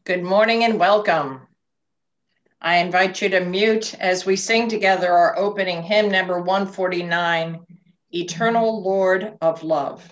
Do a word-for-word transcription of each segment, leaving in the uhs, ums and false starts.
Good morning and welcome. I invite you to mute as we sing together our opening hymn number one forty-nine, Eternal Lord of Love.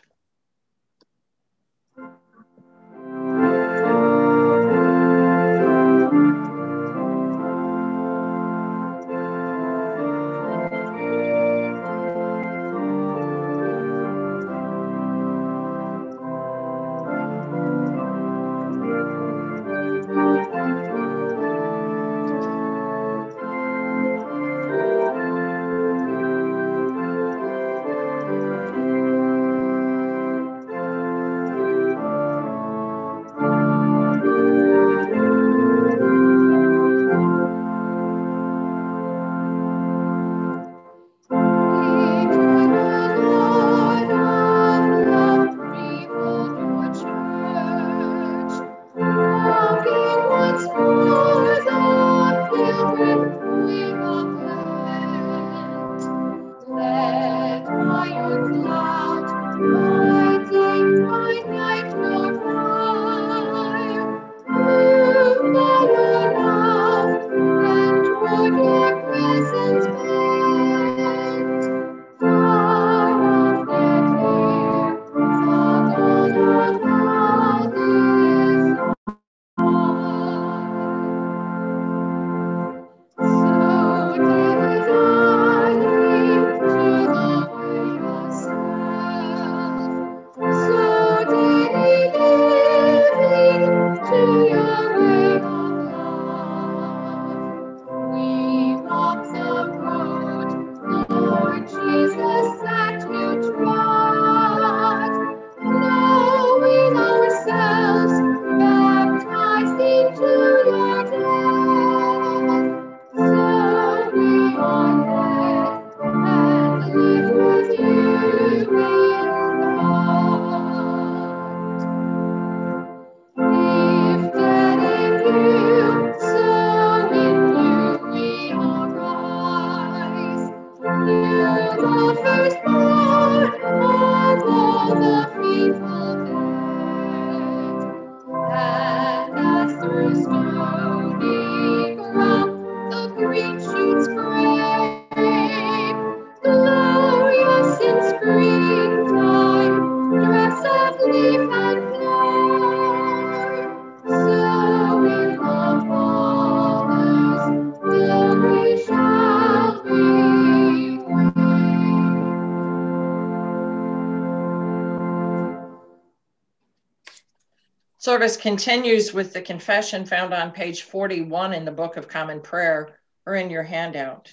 Service continues with the confession found on page forty-one in the Book of Common Prayer or in your handout.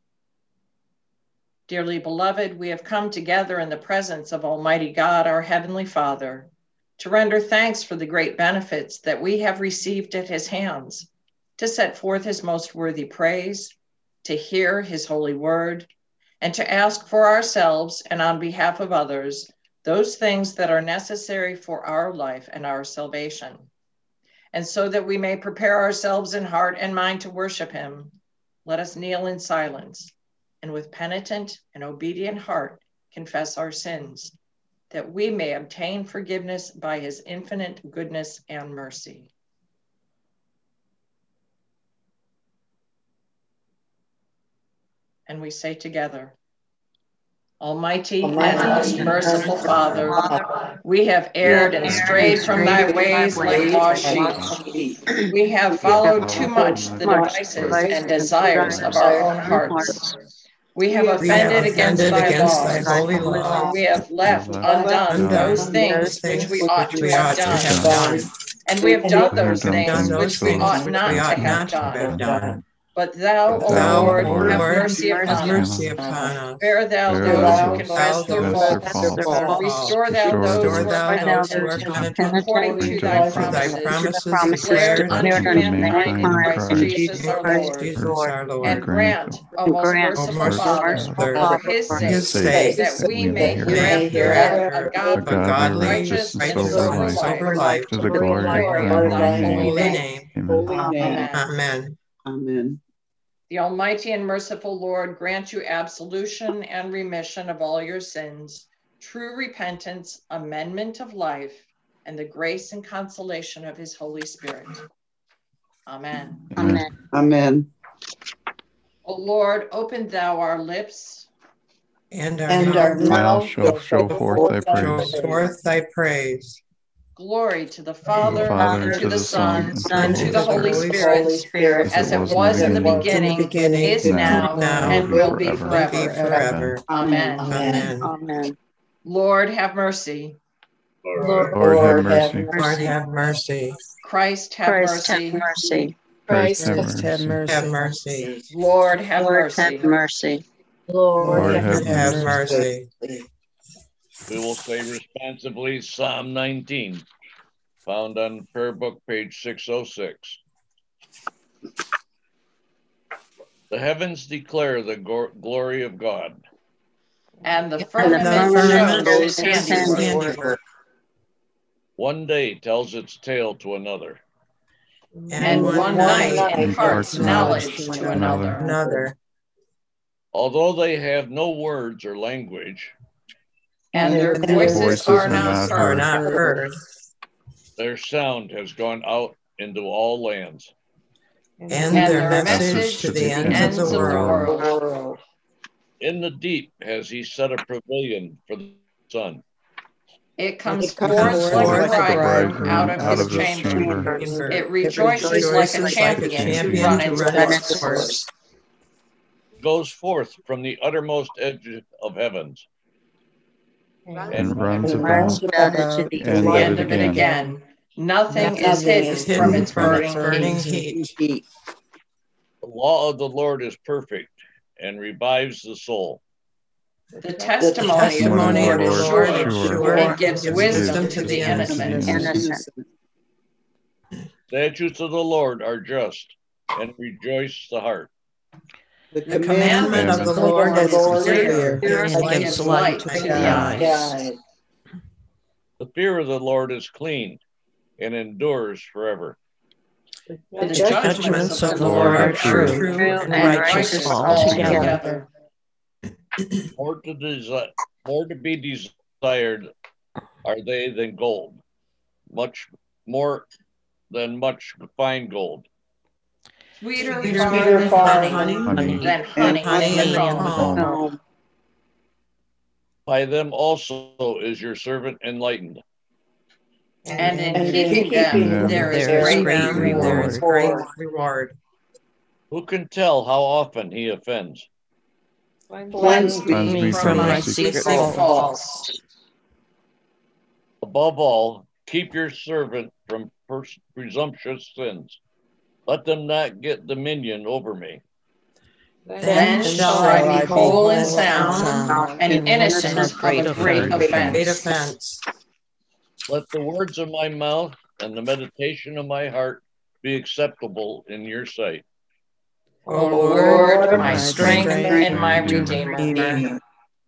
Dearly beloved, we have come together in the presence of Almighty God, our Heavenly Father, to render thanks for the great benefits that we have received at his hands, to set forth his most worthy praise, to hear his holy word, and to ask for ourselves and on behalf of others those things that are necessary for our life and our salvation. And so that we may prepare ourselves in heart and mind to worship him, let us kneel in silence and with penitent and obedient heart confess our sins, that we may obtain forgiveness by his infinite goodness and mercy. And we say together, Almighty, Almighty and most merciful Father, Father, we have erred and strayed from thy ways like lost sheep. We have followed too much the devices and desires of our own hearts. We have offended against thy laws. We have left undone those things which we ought to have done. And we have done those things which we ought not to have done. But thou, O Lord, have mercy upon us. Spare thou those who confess their faults. Restore thou those who are penitent, according to thy promises, declared unto mankind in Christ Jesus our Lord. And grant, O most merciful Father, for his sake, that we may hereafter have a godly, righteous, and sober life, to the glory of thy holy name. Amen. Amen. Amen. The Almighty and merciful Lord grant you absolution and remission of all your sins, true repentance, amendment of life, and the grace and consolation of his Holy Spirit. Amen. Amen. Amen. O Lord, open thou our lips, And our And our mouth Now mouth shall show forth thy show praise. forth thy praise. Glory to the To the Father, Father, and to the Son, and and to the Holy Holy Spirit, Spirit, as it was in the beginning, beginning, is now, now, and and will will be be forever. be forever. forever. Amen. Amen. Amen. Lord, have mercy. Lord, Lord, have have mercy. mercy. Lord, have mercy. Christ, have Christ, have mercy. mercy. Christ, Christ, have have mercy. Have mercy. mercy. Lord, have Lord, have mercy. mercy. Lord, Lord, have Have mercy. mercy. We will say responsibly Psalm nineteen, found on Prayer Book, page six oh six. The heavens declare the go- glory of God, And the And the firmament firmament shows his shows his handiwork. handiwork. one day tells its tale to another. And one one night night imparts imparts knowledge knowledge to to another. Another. Although they have no words or language, And their And their voices voices are are not Are heard. not heard. their sound has gone out into all lands. And And their their message message to the ends of the world. world. In the deep has he set a pavilion for the sun. It comes It comes forth forth like a like a bridegroom bridegroom out of out his of his chamber. chamber. It It rejoices like a rejoices champion to champion run to its run its course. course. Goes forth from the uttermost edge of heavens. And runs And about runs about it to the To the end. end of it again. Nothing Nothing is hidden is from hidden its from its burning burning heat. heat. The law of the Lord is perfect and revives the soul. The testimony, Testimony of the Lord is sure, sure, and gives gives wisdom wisdom to the innocent. Innocent. Statutes of the Lord are just and rejoice the heart. The The commandment commandment of of the the Lord is Lord clear, clear and gives light to the eyes. The fear of the Lord is clean and endures forever. The Judgments of the Lord are true and righteous altogether. More to, desi- more to be desired are they than gold, much more than much fine gold. Sweeter Sweeter far than than honey, honey, honey, than honey honey in the in the comb. comb. By them also is your servant enlightened. And in And keeping in them, keeping there is There is great great reward. There is great reward. Who can tell how often he offends? Cleanse Cleanse me me from from my my secret secret faults. Above all, keep your servant from pers- presumptuous sins. Let them not get dominion over me. Then shall I be whole and sound, and innocent of a great Great offense. offense. Let the words of my mouth and the meditation of my heart be acceptable in your sight. O Lord, my strength and my Redeemer.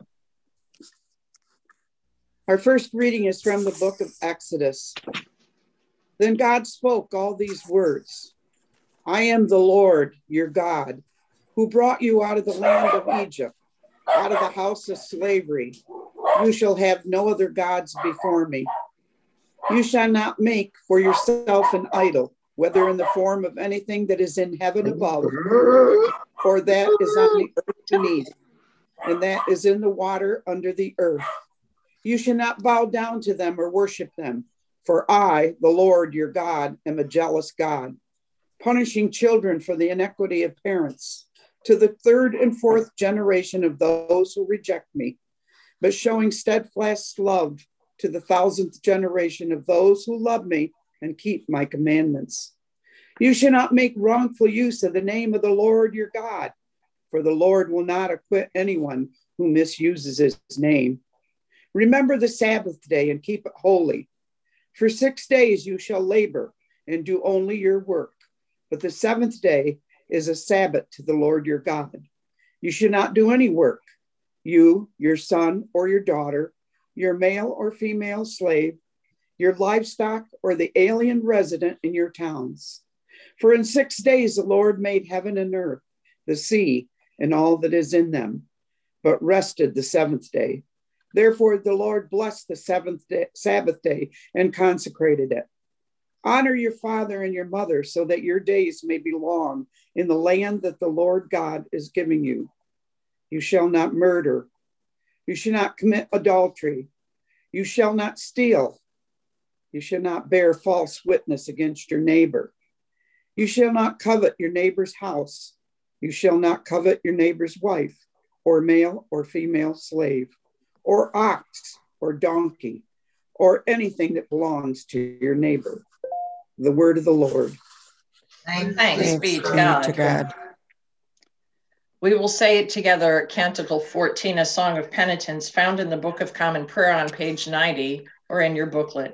Our first reading is from the book of Exodus. Then God spoke all these words. I am the Lord, your God, who brought you out of the land of Egypt, out of the house of slavery. You shall have no other gods before me. You shall not make for yourself an idol, whether in the form of anything that is in heaven above, or that is on the earth beneath, and that is in the water under the earth. You shall not bow down to them or worship them, for I, the Lord your God, am a jealous God, punishing children for the iniquity of parents, to the third and fourth generation of those who reject me, but showing steadfast love to the thousandth generation of those who love me and keep my commandments. You shall not make wrongful use of the name of the Lord your God, for the Lord will not acquit anyone who misuses his name. Remember the Sabbath day and keep it holy. For six days you shall labor and do only your work, but the seventh day is a Sabbath to the Lord your God. You should not do any work, you, your son or your daughter, your male or female slave, your livestock, or the alien resident in your towns. For in six days the Lord made heaven and earth, the sea, and all that is in them, but rested the seventh day. Therefore the Lord blessed the seventh day, Sabbath day and consecrated it. Honor your father and your mother so that your days may be long in the land that the Lord God is giving you. You shall not murder. You shall not commit adultery. You shall not steal. You shall not bear false witness against your neighbor. You shall not covet your neighbor's house. You shall not covet your neighbor's wife, or male or female slave, or ox or donkey, or anything that belongs to your neighbor. The word of the Lord. Thanks, Thanks be to be God. to God. We will say it together, Canticle fourteen, a song of penitence, found in the Book of Common Prayer on page ninety, or in your booklet.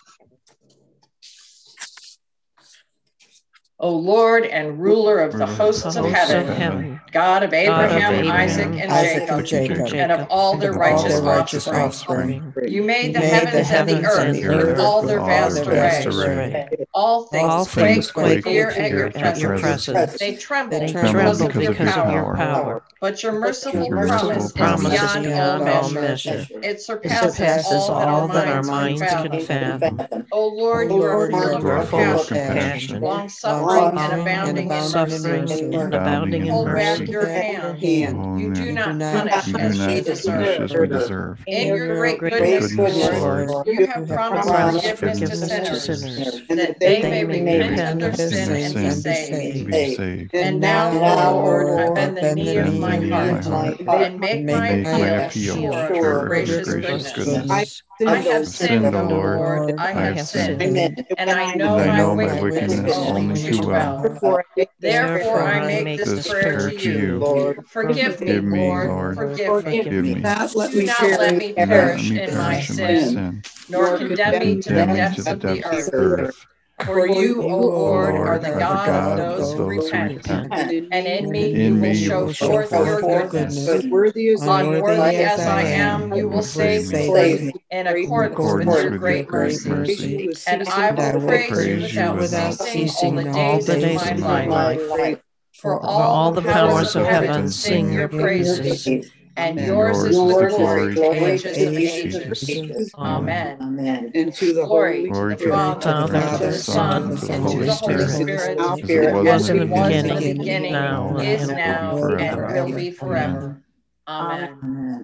O Lord and ruler of the hosts of heaven, God of Abraham, Isaac, and Jacob, and of all their righteous offspring, you made the heavens and the earth with all their vast array. All things quake with fear at your presence. They tremble because of your power. But your merciful promise is beyond all measure. It surpasses all that our minds can fathom. O Lord, you are full of compassion, long-suffering, and abounding in suffering and abounding in Hold mercy. back your hand. Oh, You do man. not Do not punish You do as not we punish deserve. as we deserve. In your great goodness, goodness, Lord, Lord, you have promised promised forgiveness to forgiveness to sinners, sinners, that they may repent of their sin and be saved. be saved. And now, O Lord, I bend the knee of my heart and make my Make my appeal appeal sure of sure your of your gracious gracious goodness. goodness. I have I've sinned, O Lord, I have sinned, and I know And I know my my wickedness wickedness only only too too well. well. Therefore, I make this This prayer prayer to to you. you. Forgive me, Forgive me, Lord, Lord. forgive me. Forgive me. Not let Do me not perish let me Do not let perish me in my perish in my sin, sin, nor condemn me to the condemn me to depths the of the depths of earth. earth. For you, O Lord, are Lord, the are the God of God those of who those who repent, repent. and in me In you me will you show will show forth your forth your goodness. goodness. Unworthy as I am, Unworthy as I I am, am, you will save me, save me. in Great In accordance with accordance your with your great great mercy. mercy. And I will praise you praise you without without ceasing all the days of my life. For For all the powers of heaven sing your praises, and Amen. yours is Yours the is the glory to glory ages of ages. Amen. Amen. And to the Glory Holy Glory to the the Father, Father, to the Son, and to the and Holy to the Holy Spirit, Spirit, now, as it was as in it the was in the beginning, beginning, now, is and will now, be forever. and will be Amen. forever. Amen.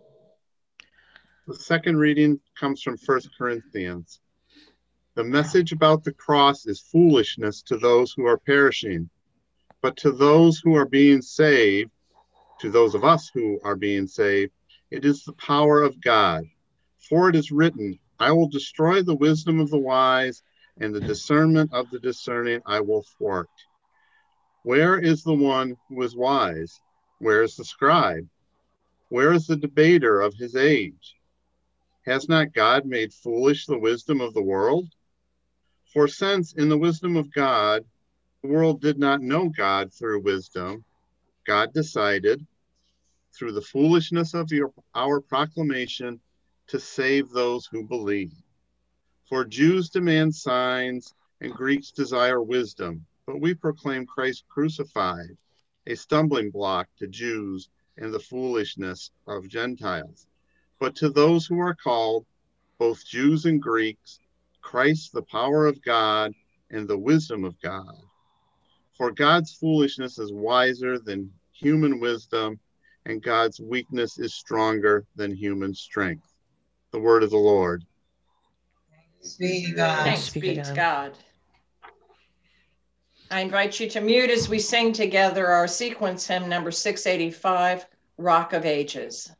The second reading comes from First Corinthians. The message about the cross is foolishness to those who are perishing, but to those who are being saved, to those of us who are being saved, it is the power of God. For it is written, I will destroy the wisdom of the wise, and the discernment of the discerning I will thwart. Where is the one who is wise? Where is the scribe? Where is the debater of his age? Has not God made foolish the wisdom of the world? For since in the wisdom of God, the world did not know God through wisdom, God decided, through the foolishness of your, our proclamation, to save those who believe. For Jews demand signs, and Greeks desire wisdom, but we proclaim Christ crucified, a stumbling block to Jews and the foolishness of Gentiles. But to those who are called, both Jews and Greeks, Christ the power of God and the wisdom of God. For God's foolishness is wiser than human wisdom, and God's weakness is stronger than human strength. The word of the Lord. Thanks be to God. Thanks be to God. I invite you to mute as we sing together our sequence hymn number six eighty-five, Rock of Ages.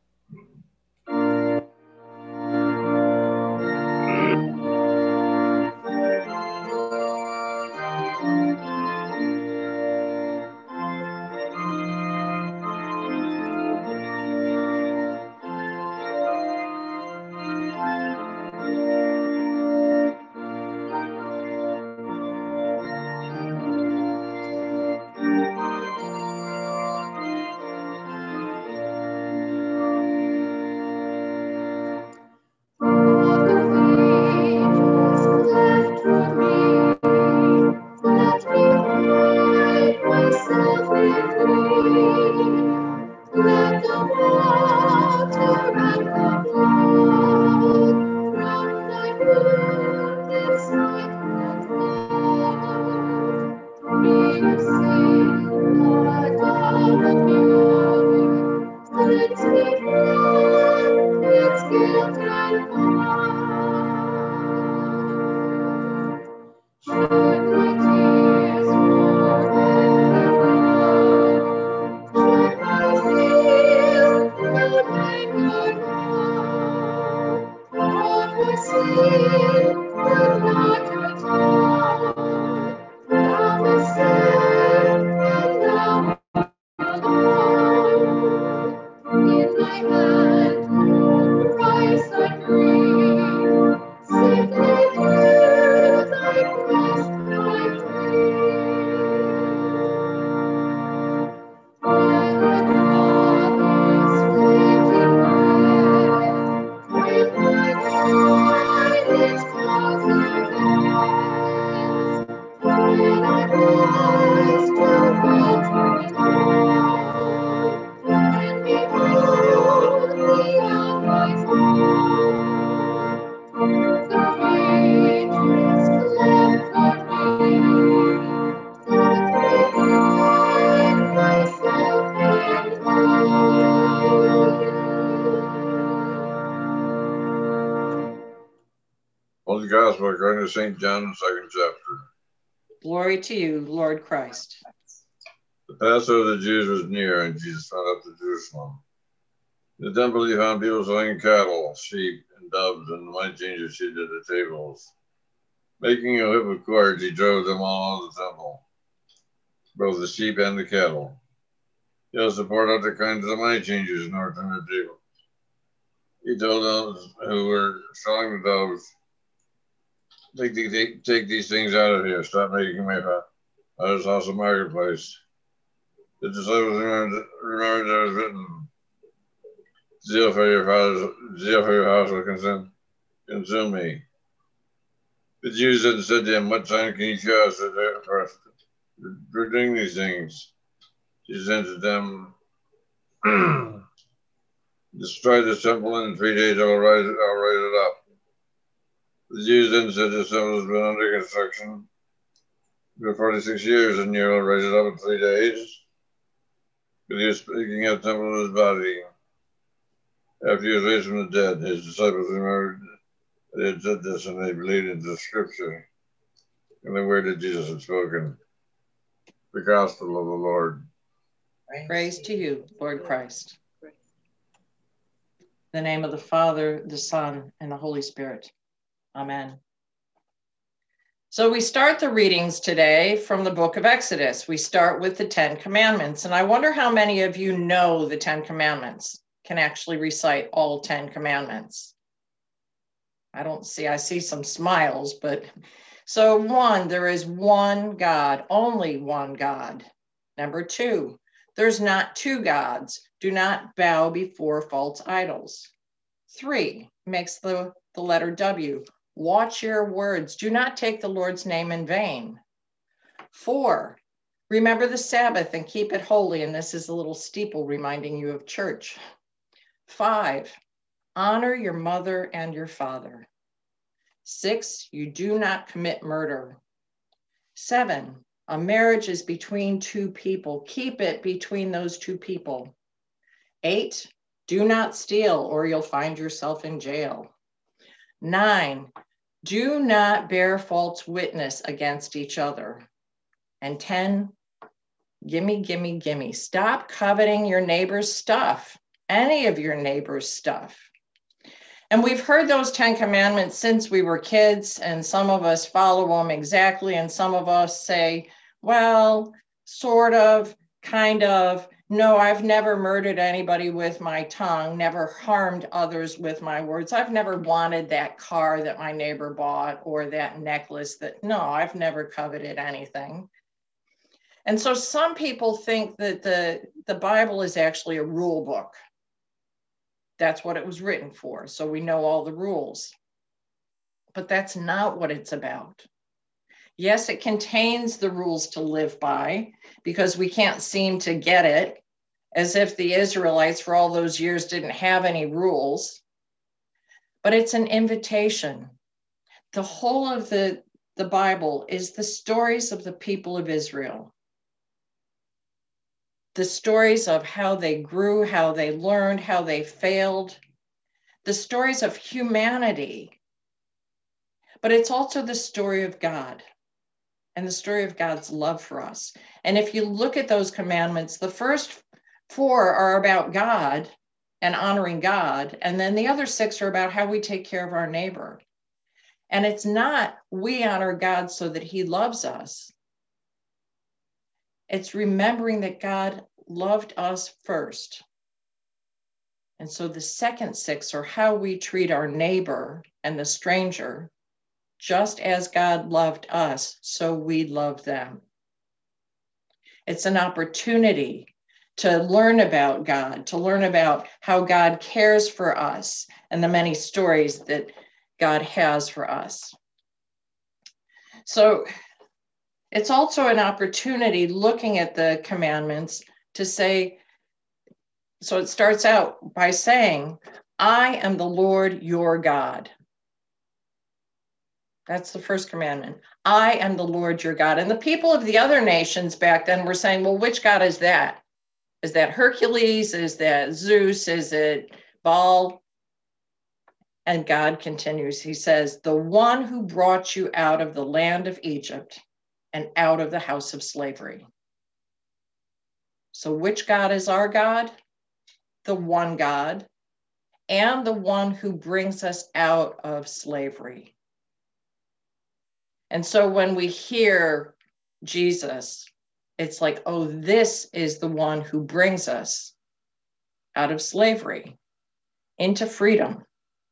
according to Saint John, the second chapter. Glory to you, Lord Christ. The Passover of the Jews was near, and Jesus went up to Jerusalem. In the temple he found people selling cattle, sheep, and doves, and the money changers seated at the tables. Making a whip of cords, he drove them all out of the temple, both the sheep and the cattle. He also poured out the coins of the money changers in order to turn the tables. He told those who were selling the doves, take, the, take, take these things out of here. Stop making my father's house a marketplace. The disciples remembered, remembered that it was written, zeal for your father's, zeal for your house will consume, consume me. The Jews then said to him, what sign can you show us for us for doing these things? Jesus answered them, destroy the temple, and in three days I will raise it, I'll raise it up. The Jews then said, the temple has been under construction for forty-six years, and you will raise it up in three days. But he was speaking of the temple of his body. After he was raised from the dead, his disciples remembered that he had said this, and they believed in the scripture and the word that Jesus had spoken. The gospel of the Lord. Praise to you, Lord Christ. In the name of the Father, the Son, and the Holy Spirit. Amen. So we start the readings today from the book of Exodus. We start with the Ten Commandments, and I wonder how many of you know the Ten Commandments, can actually recite all Ten Commandments. I don't see, I see some smiles, but so one, there is one God, only one God. Number two, there's not two gods. Do not bow before false idols. Three, makes the, the letter W. Watch your words. Do not take the Lord's name in vain. Four, remember the Sabbath and keep it holy. And this is a little steeple reminding you of church. Five, honor your mother and your father. Six, you do not commit murder. Seven, a marriage is between two people. Keep it between those two people. Eight, do not steal or you'll find yourself in jail. Nine, do not bear false witness against each other. And ten, gimme, gimme, gimme. Stop coveting your neighbor's stuff, any of your neighbor's stuff. And we've heard those Ten Commandments since we were kids, and some of us follow them exactly, and some of us say, well, sort of, kind of. No, I've never murdered anybody with my tongue, never harmed others with my words. I've never wanted that car that my neighbor bought or that necklace that, no, I've never coveted anything. And so some people think that the, the Bible is actually a rule book. That's what it was written for, so we know all the rules. But that's not what it's about. Yes, it contains the rules to live by because we can't seem to get it, as if the Israelites for all those years didn't have any rules. But it's an invitation. The whole of the, the Bible is the stories of the people of Israel. The stories of how they grew, how they learned, how they failed, the stories of humanity. But it's also the story of God and the story of God's love for us. And if you look at those commandments, the first four are about God and honoring God. And then the other six are about how we take care of our neighbor. And it's not we honor God so that he loves us. It's remembering that God loved us first. And so the second six are how we treat our neighbor and the stranger, just as God loved us, so we love them. It's an opportunity to learn about God, to learn about how God cares for us and the many stories that God has for us. So it's also an opportunity looking at the commandments to say, so it starts out by saying, I am the Lord your God. That's the first commandment. I am the Lord your God. And the people of the other nations back then were saying, well, which God is that? Is that Hercules? Is that Zeus? Is it Baal? And God continues, he says, the one who brought you out of the land of Egypt and out of the house of slavery. So which God is our God? The one God, and the one who brings us out of slavery. And so when we hear Jesus, it's like, oh, this is the one who brings us out of slavery into freedom.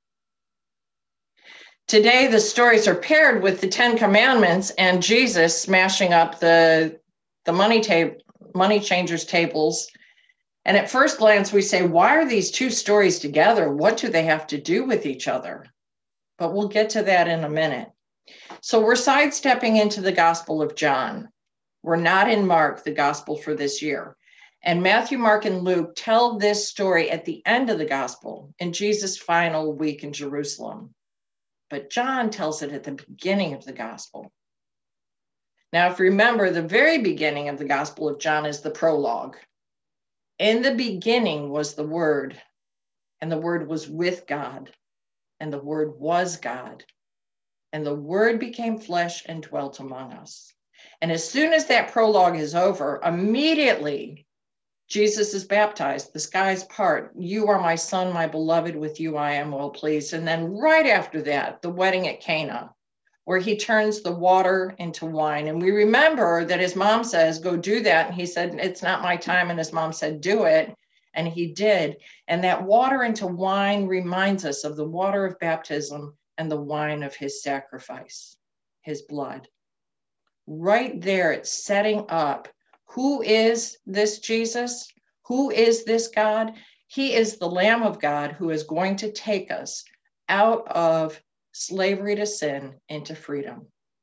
Today, the stories are paired with the Ten Commandments and Jesus smashing up the, the money, tab- money changers' tables. And at first glance, we say, why are these two stories together? What do they have to do with each other? But we'll get to that in a minute. So we're sidestepping into the Gospel of John. We're not in Mark, the Gospel for this year. And Matthew, Mark, and Luke tell this story at the end of the Gospel in Jesus' final week in Jerusalem. But John tells it at the beginning of the Gospel. Now, if you remember, the very beginning of the Gospel of John is the prologue. In the beginning was the Word, and the Word was with God, and the Word was God. And the Word became flesh and dwelt among us. And as soon as that prologue is over, immediately Jesus is baptized. The skies part. You are my son, my beloved. With you I am well pleased. And then right after that, the wedding at Cana, where he turns the water into wine. And we remember that his mom says, go do that. And he said, it's not my time. And his mom said, do it. And he did. And that water into wine reminds us of the water of baptism and the wine of his sacrifice, his blood. Right there, it's setting up. Who is this Jesus? Who is this God? He is the Lamb of God who is going to take us out of slavery to sin into freedom.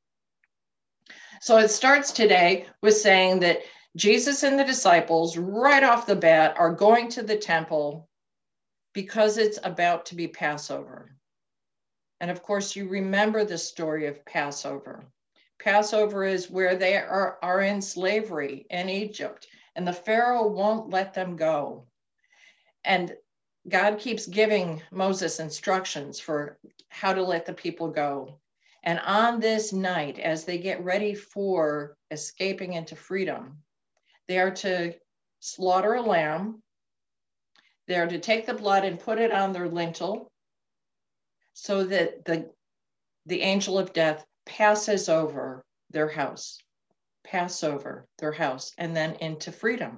So it starts today with saying that Jesus and the disciples, right off the bat, are going to the temple because it's about to be Passover. And of course, you remember the story of Passover. Passover is where they are, are in slavery in Egypt, and the Pharaoh won't let them go. And God keeps giving Moses instructions for how to let the people go. And on this night, as they get ready for escaping into freedom, they are to slaughter a lamb. They are to take the blood and put it on their lintel so that the, the angel of death passes over their house, pass over their house, and then into freedom.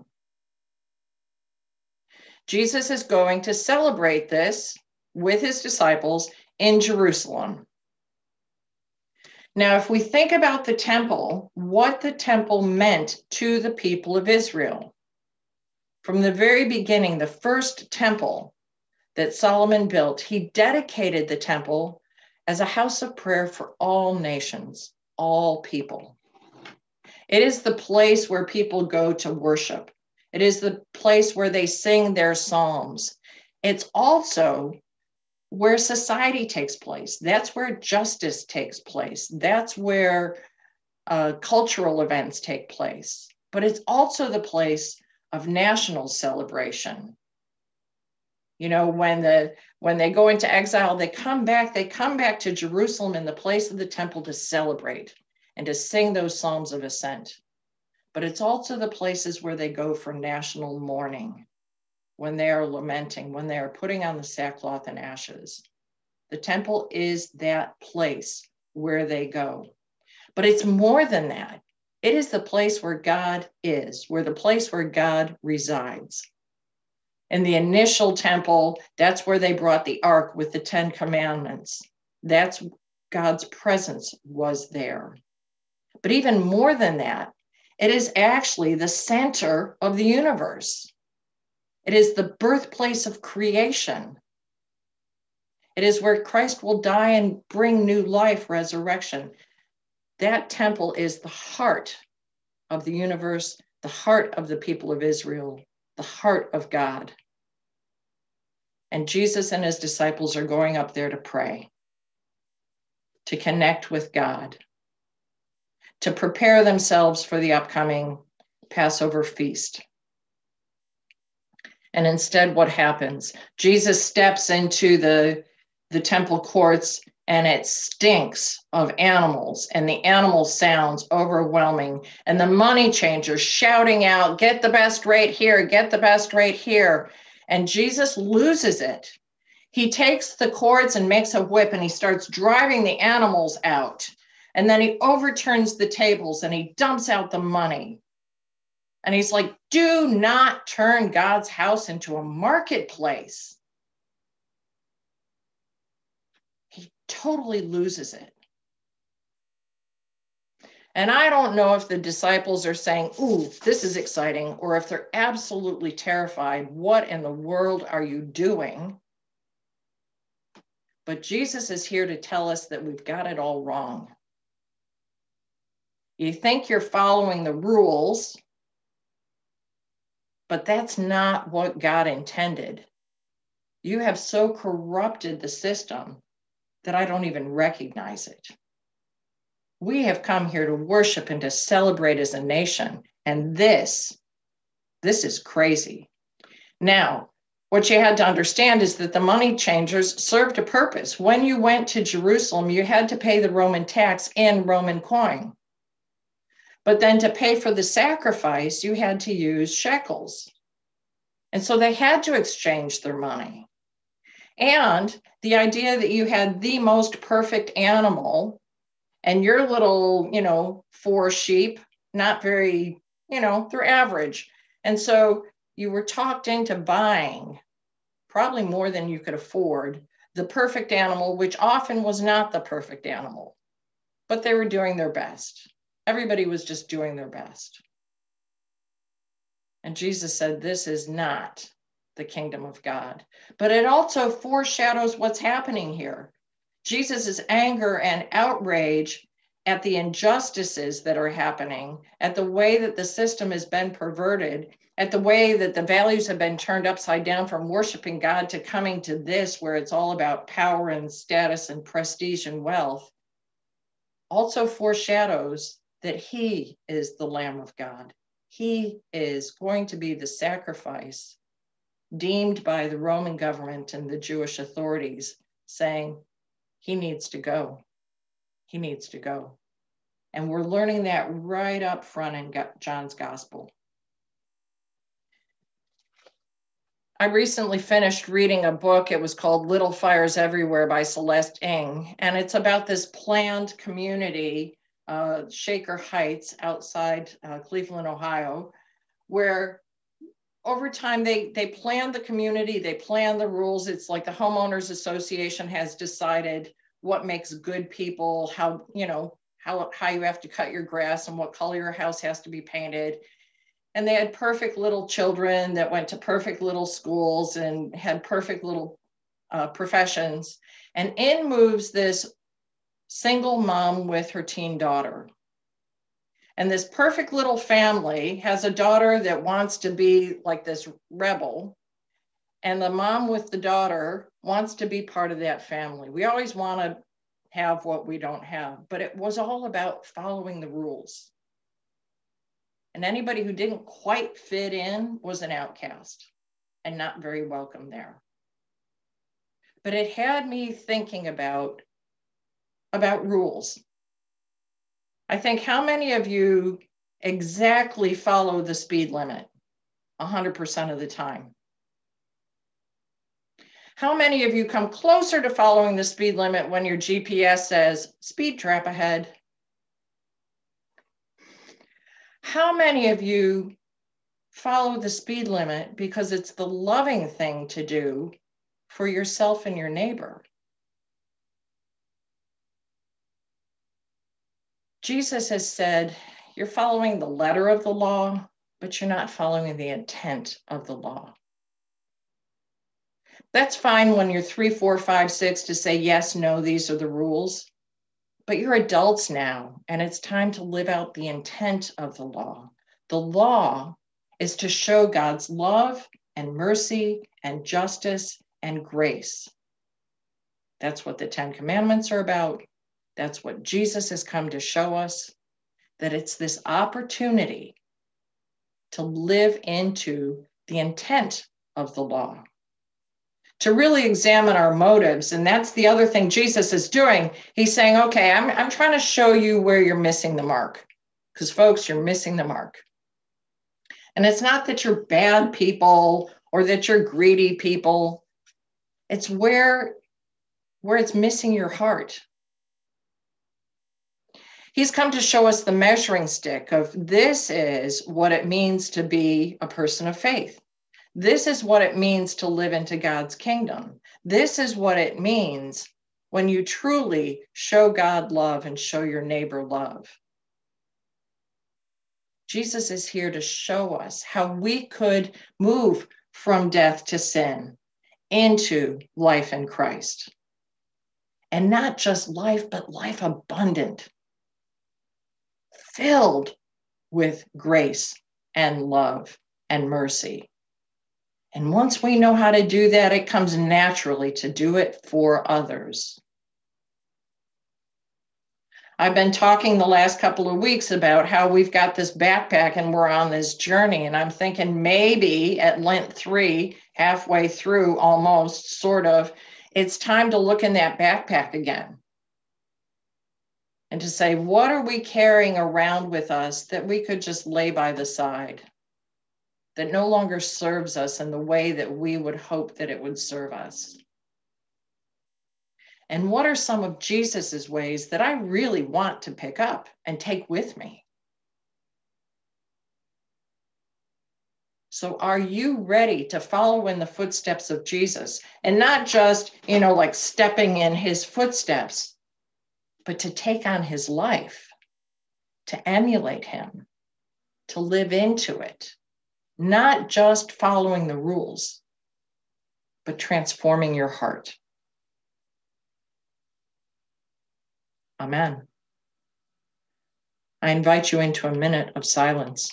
Jesus is going to celebrate this with his disciples in Jerusalem. Now, if we think about the temple, what the temple meant to the people of Israel, from the very beginning, the first temple that Solomon built, he dedicated the temple as a house of prayer for all nations, all people. It is the place where people go to worship. It is the place where they sing their psalms. It's also where society takes place. That's where justice takes place. That's where uh, cultural events take place. But it's also the place of national celebration. You know, when the when they go into exile, they come back, they come back to Jerusalem in the place of the temple to celebrate and to sing those psalms of ascent. But it's also the places where they go for national mourning, when they are lamenting, when they are putting on the sackcloth and ashes. The temple is that place where they go. But it's more than that. It is the place where God is, where the place where God resides. In the initial temple, that's where they brought the ark with the Ten Commandments. That's God's presence was there. But even more than that, it is actually the center of the universe. It is the birthplace of creation. It is where Christ will die and bring new life, resurrection. That temple is the heart of the universe, the heart of the people of Israel, the heart of God. And Jesus and his disciples are going up there to pray, to connect with God, to prepare themselves for the upcoming Passover feast. And instead, what happens? Jesus steps into the, the temple courts, and it stinks of animals, and the animal sounds overwhelming, and the money changers shouting out, get the best rate here, get the best rate here. And Jesus loses it. He takes the cords and makes a whip, and he starts driving the animals out. And then he overturns the tables and he dumps out the money. And he's like, do not turn God's house into a marketplace. He totally loses it. And I don't know if the disciples are saying, ooh, this is exciting, or if they're absolutely terrified. What in the world are you doing? But Jesus is here to tell us that we've got it all wrong. You think you're following the rules, but that's not what God intended. You have so corrupted the system that I don't even recognize it. We have come here to worship and to celebrate as a nation, and this, this is crazy. Now, what you had to understand is that the money changers served a purpose. When you went to Jerusalem, you had to pay the Roman tax in Roman coin. But then to pay for the sacrifice, you had to use shekels. And so they had to exchange their money. And the idea that you had the most perfect animal and your little, you know, four sheep, not very, you know, they're average. And so you were talked into buying probably more than you could afford the perfect animal, which often was not the perfect animal, but they were doing their best. Everybody was just doing their best. And Jesus said, this is not the kingdom of God. But it also foreshadows what's happening here. Jesus's anger and outrage at the injustices that are happening, at the way that the system has been perverted, at the way that the values have been turned upside down from worshiping God to coming to this, where it's all about power and status and prestige and wealth, also foreshadows that he is the Lamb of God. He is going to be the sacrifice deemed by the Roman government and the Jewish authorities, saying he needs to go. He needs to go. And we're learning that right up front in John's gospel. I recently finished reading a book. It was called Little Fires Everywhere by Celeste Ng. And it's about this planned community, uh, Shaker Heights, outside uh, Cleveland, Ohio, where over time they, they planned the community, they planned the rules. It's like the homeowners association has decided what makes good people, how, you know, how, how you have to cut your grass and what color your house has to be painted. And they had perfect little children that went to perfect little schools and had perfect little uh, professions. And in moves this single mom with her teen daughter. And this perfect little family has a daughter that wants to be like this rebel. And the mom with the daughter wants to be part of that family. We always want to have what we don't have, but it was all about following the rules. And anybody who didn't quite fit in was an outcast and not very welcome there. But it had me thinking about, about rules. I think, how many of you exactly follow the speed limit one hundred percent of the time? How many of you come closer to following the speed limit when your G P S says speed trap ahead? How many of you follow the speed limit because it's the loving thing to do for yourself and your neighbor? Jesus has said, you're following the letter of the law, but you're not following the intent of the law. That's fine when you're three, four, five, six to say, yes, no, these are the rules. But you're adults now, and it's time to live out the intent of the law. The law is to show God's love and mercy and justice and grace. That's what the Ten Commandments are about. That's what Jesus has come to show us, that it's this opportunity to live into the intent of the law. to really examine our motives. And that's the other thing Jesus is doing. He's saying, okay, I'm, I'm trying to show you where you're missing the mark. Because folks, you're missing the mark. And it's not that you're bad people or that you're greedy people. It's where, where it's missing your heart. He's come to show us the measuring stick of this is what it means to be a person of faith. This is what it means to live into God's kingdom. This is what it means when you truly show God love and show your neighbor love. Jesus is here to show us how we could move from death to sin into life in Christ. And not just life, but life abundant, filled with grace and love and mercy. And once we know how to do that, it comes naturally to do it for others. I've been talking the last couple of weeks about how we've got this backpack and we're on this journey. And I'm thinking maybe at Lent three, halfway through almost, sort of, it's time to look in that backpack again. And to say, what are we carrying around with us that we could just lay by the side? That no longer serves us in the way that we would hope that it would serve us? And what are some of Jesus's ways that I really want to pick up and take with me? So are you ready to follow in the footsteps of Jesus? And not just, you know, like stepping in his footsteps, but to take on his life, to emulate him, to live into it. Not just following the rules, but transforming your heart. Amen. I invite you into a minute of silence.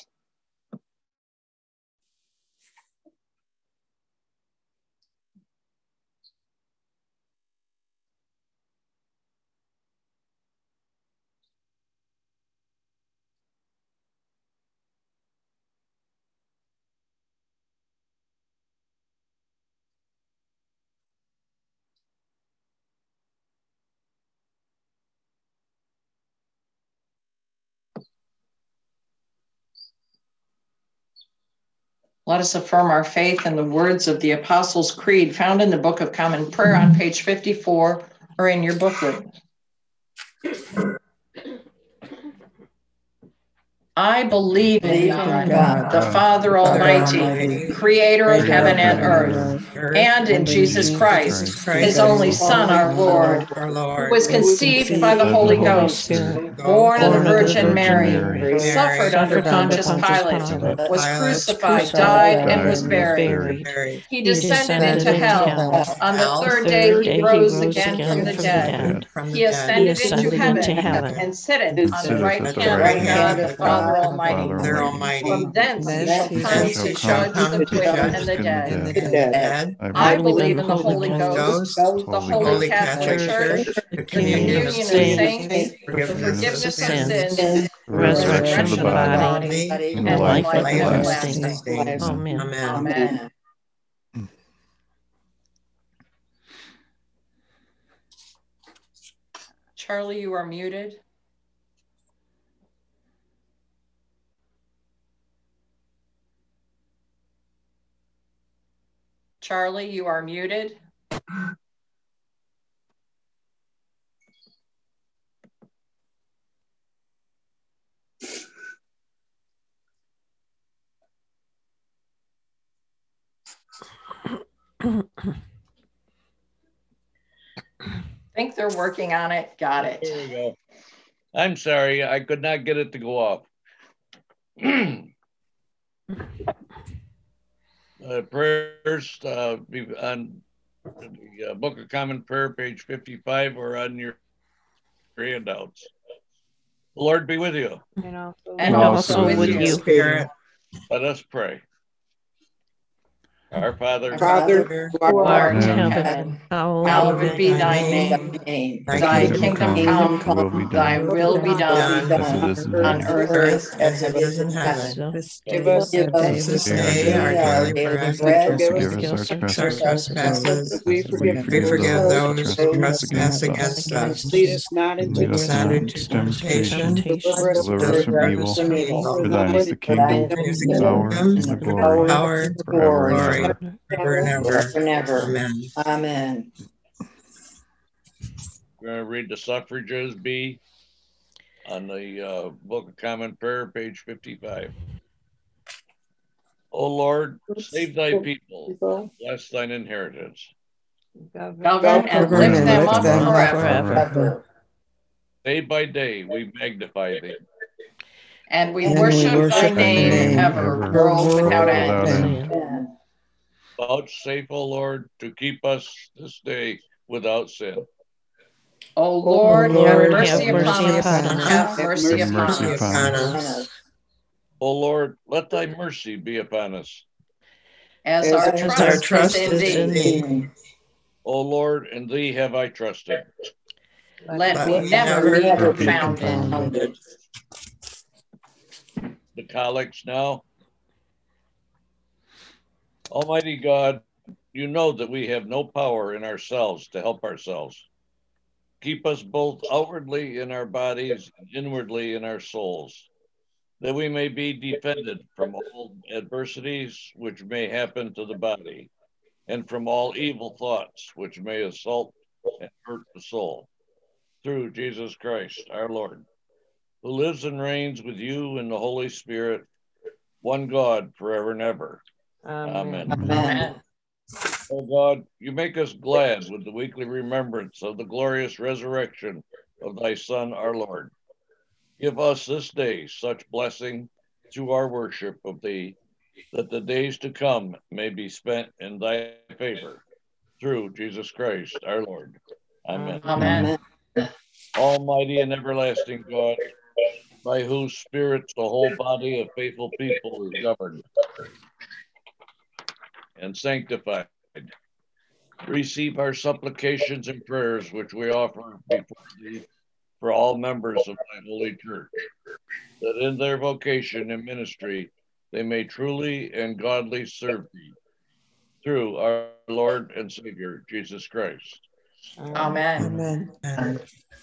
Let us affirm our faith in the words of the Apostles' Creed found in the Book of Common Prayer on page fifty-four or in your booklet. I believe in God, God, the Father Almighty, creator of heaven and earth, and in Jesus Christ, his only Son, our Lord, who was conceived by the Holy Ghost, born of the Virgin Mary, suffered under Pontius Pilate, was crucified, died, and was buried. He descended into hell. On the third day, he rose again from the dead. He ascended into heaven and sitteth on the right hand of God, the Father Almighty. Almighty. From thence he shall come to judge the quick and the dead. I I believe in the Holy Ghost, the Holy Catholic Church, the communion of saints, the forgiveness of sins, resurrection of the body, and and life life everlasting. everlasting. Amen. Amen. Charlie, you are muted. Charlie, you are muted. I think they're working on it. Got it. There we go. I'm sorry, I could not get it to go up. Uh, prayers uh, on the uh, Book of Common Prayer, page fifty-five, or on your handouts. The Lord be with you. And also, And also with you. Let us pray. Our Father, Father, who who art art in Heaven. heaven, Hallowed hallowed be thy name. name. Thy Thy kingdom kingdom come, come, thy thy will be done done on as it is in earth heaven. as it is in heaven. So give us Give give us us this this day day our our daily daily bread, bread. Forgive us Forgive us our our trespasses, trespasses, as we as we forgive forgive those those who who trespass trespass against against us. us. Lead us not And into lead us not into temptation, temptation. deliver us from Deliver us from evil. evil. For For thine thine is is the the kingdom, kingdom, and the power, and the glory, forever and ever. forever and ever. Amen. Amen. we're going to read the suffrages B on the uh, Book of Common Prayer, page fifty-five. O Lord, save thy people, bless thine inheritance. Govern and Govern lift and them lift up them up forever. forever. Day by day we magnify thee. And we And we worship thy worship thy name name ever, ever, world world without without end. end. Vouchsafe, O Lord, to keep us this day without sin. O Lord, Lord, have have mercy mercy upon us. upon us. Have Have mercy mercy upon Mercy us. upon us. O Lord, let thy mercy be upon us. As as our As our trust is trust in is in thee, thee. O Lord, in thee have I trusted. let Let me me never never be be confounded. confounded. The collects now. Almighty God, you know that we have no power in ourselves to help ourselves. Keep us both outwardly in our bodies and inwardly in our souls, that we may be defended from all adversities which may happen to the body, and from all evil thoughts which may assault and hurt the soul. Through Jesus Christ, our Lord, who lives and reigns with you in the Holy Spirit, one God, forever and ever. Amen. Amen. O God, you make us glad with the weekly remembrance of the glorious resurrection of thy Son, our Lord. Give us this day such blessing through our worship of thee, that the days to come may be spent in thy favor. Through Jesus Christ, our Lord. Amen. Amen. Almighty and everlasting God, by whose spirits the whole body of faithful people is governed and sanctified, receive our supplications and prayers which we offer before thee for all members of thy holy church, that in their vocation and ministry they may truly and godly serve thee. Through our Lord and Savior, Jesus Christ. Amen. Amen.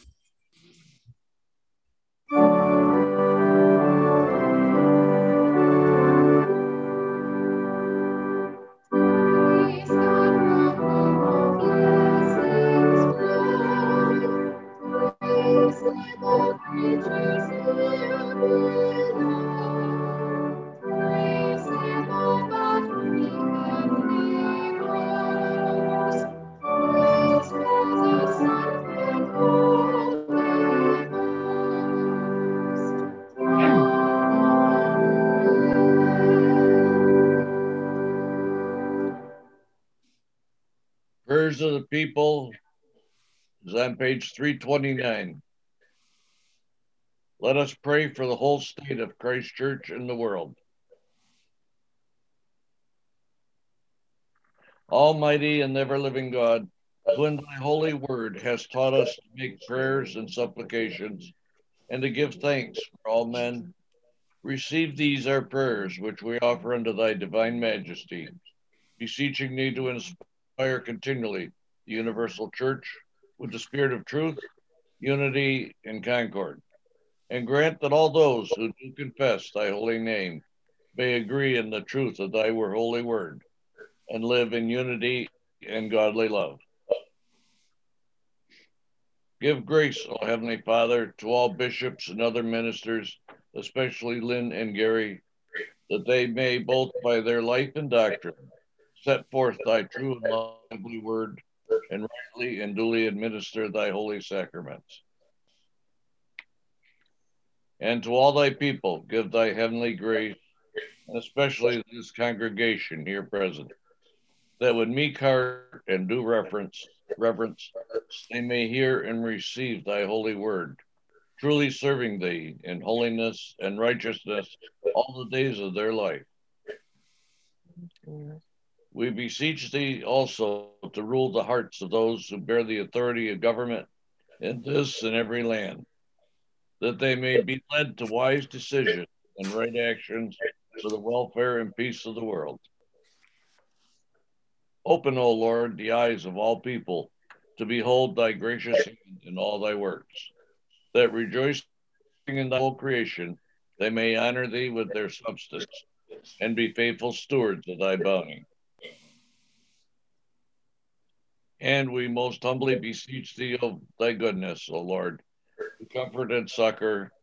Prayers of the people is on page three twenty-nine. Let us pray for the whole state of Christ Church in the world. Almighty and ever-living God, who in thy holy word has taught us to make prayers and supplications and to give thanks for all men, receive these our prayers, which we offer unto thy divine majesty, beseeching thee to inspire continually the universal church with the spirit of truth, unity, and concord, and grant that all those who do confess thy holy name may agree in the truth of thy holy word, and live in unity and godly love. Give grace, O Heavenly Father, to all bishops and other ministers, especially Lynn and Gary, that they may both by their life and doctrine set forth thy true and lovely word, and rightly and duly administer thy holy sacraments. And to all thy people give thy heavenly grace, and especially this congregation here present, that with meek heart and due reverence, reverence, they may hear and receive thy holy word, truly serving thee in holiness and righteousness all the days of their life. We beseech thee also to rule the hearts of those who bear the authority of government in this and every land, that they may be led to wise decisions and right actions for the welfare and peace of the world. Open, O Lord, the eyes of all people to behold thy gracious hand in all thy works, that rejoicing in thy whole creation, they may honor thee with their substance and be faithful stewards of thy bounty. And we most humbly beseech thee of thy goodness, O Lord, to comfort and succor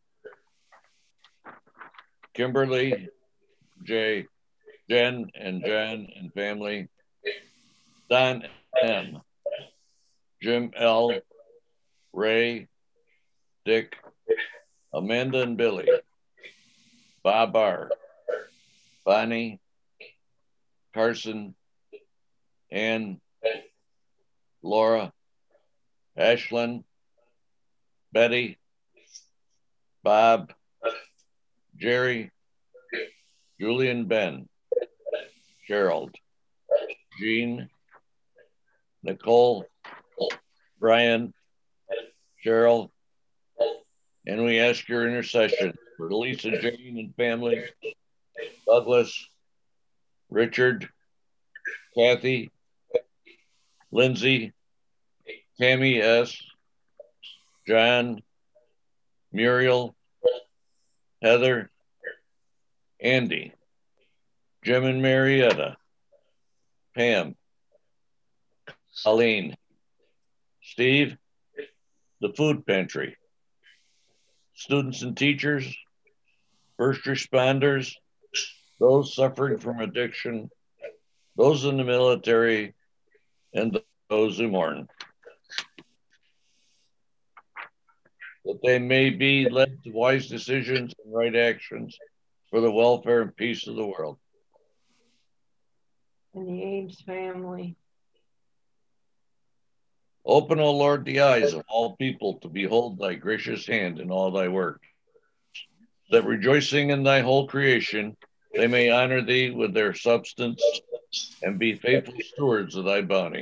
Kimberly, Jay, Jen, and Jen and family, Don M, Jim L, Ray, Dick, Amanda and Billy, Bob R, Bonnie, Carson, Ann, Laura, Ashlyn, Betty, Bob, Jerry, Julian Ben, Gerald, Jean, Nicole, Brian, Cheryl, and we ask your intercession for Lisa Jane and family, Douglas, Richard, Kathy, Lindsay, Tammy S, John, Muriel, Heather, Andy, Jim and Marietta, Pam, Colleen, Steve, the food pantry, students and teachers, first responders, those suffering from addiction, those in the military, and those who mourn, that they may be led to wise decisions and right actions for the welfare and peace of the world. And the Ames family. Open, O Lord, the eyes of all people to behold thy gracious hand in all thy work, that rejoicing in thy whole creation, they may honor thee with their substance and be faithful stewards of thy bounty.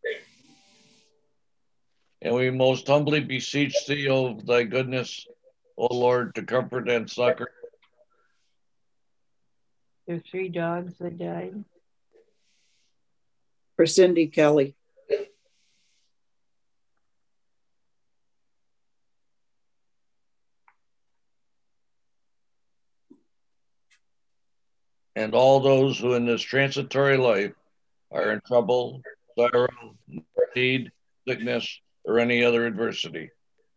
And we most humbly beseech thee of thy goodness, O Lord, to comfort and succor There's three dogs that died. For Cindy Kelly. and all those who in this transitory life are in trouble, sorrow, need, sickness, or any other adversity.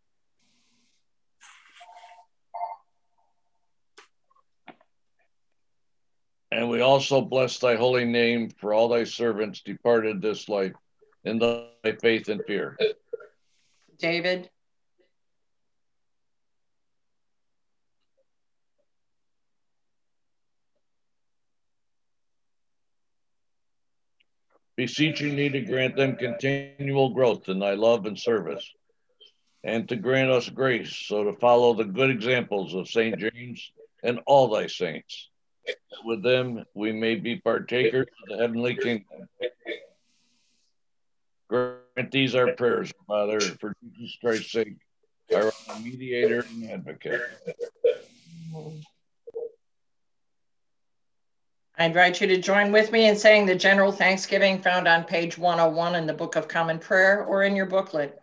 And we also bless thy holy name for all thy servants departed this life in thy faith and fear. David. Beseeching thee to grant them continual growth in thy love and service, and to grant us grace so to follow the good examples of Saint James and all thy saints, that with them we may be partakers of the heavenly kingdom. Grant these our prayers, Father, for Jesus Christ's sake, our mediator and advocate. I invite you to join with me in saying the general thanksgiving found on page one oh one in the Book of Common Prayer or in your booklet.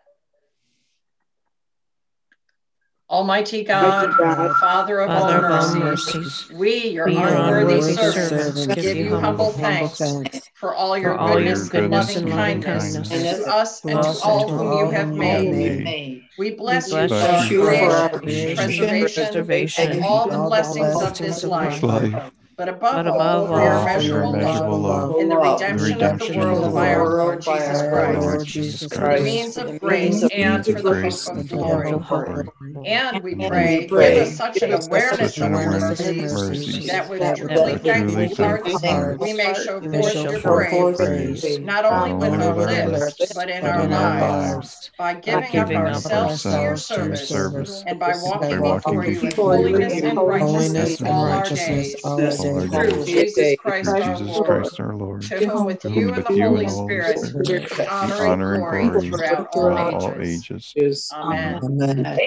Almighty God, God, Father of Father all of all mercies, mercies, we, your we, your unworthy unworthy servants, servants, give you humble thanks for all your for all your goodness and goodness loving and loving kindness kindness to us to and to us all and to whom you all have whom you have made. made. We bless We you for bless our you for our creation, creation, preservation, preservation, and all the all the blessings of blessings this of life. life, But above but all, above for your all, for your immeasurable immeasurable love love, and the redemption of the redemption of world the by our world Lord Jesus by our Christ, Lord Jesus for the Christ, means of grace of and means of for the hope grace of and for the hope glory. of glory. And we And pray, we give pray, us such give an us awareness such of an your awareness of mercies mercies that with that truly with truly thankful thankful hearts hearts we may show we may forth show your forth your praise, praise, not not only with only our with our lips, lips, but in but our in our lives, lives, by by giving up giving up ourselves to your ourselves to your service, service, and by by walking walking before you in before you holiness in and righteousness holiness and all our righteousness days. all Lord through Jesus, Jesus Christ through our Jesus Lord, Christ our Lord, to whom with to you whom and with the you Holy and the Holy Spirit Spirit be honor be and honor and glory glory throughout all throughout all ages. ages. Amen. Amen.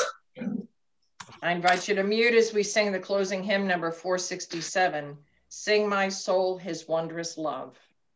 I invite you to mute as we sing the closing hymn number four sixty-seven, Sing My Soul His Wondrous Love.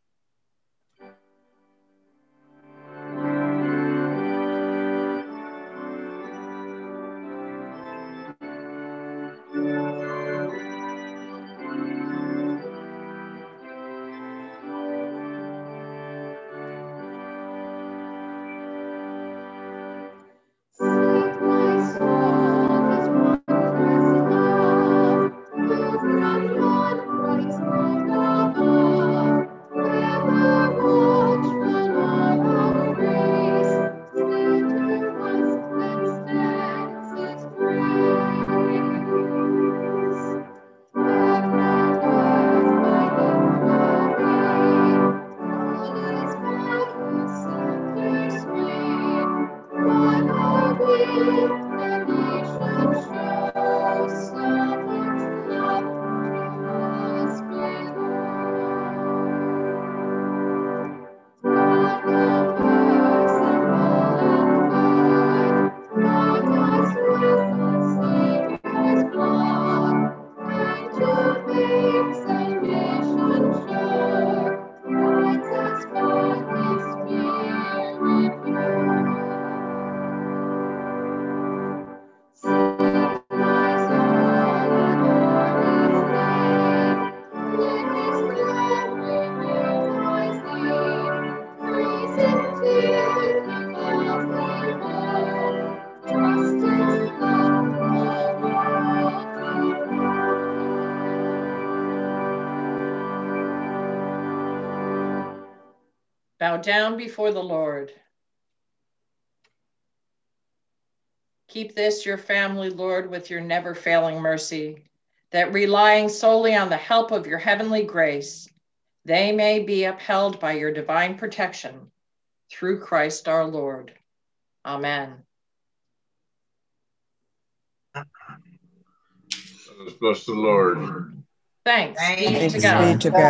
Bow down before the Lord. Keep this your family, Lord, with your never failing mercy, that relying solely on the help of your heavenly grace, they may be upheld by your divine protection through Christ our Lord. Amen. Let us bless the Lord. Thanks be Thanks to God. be to God.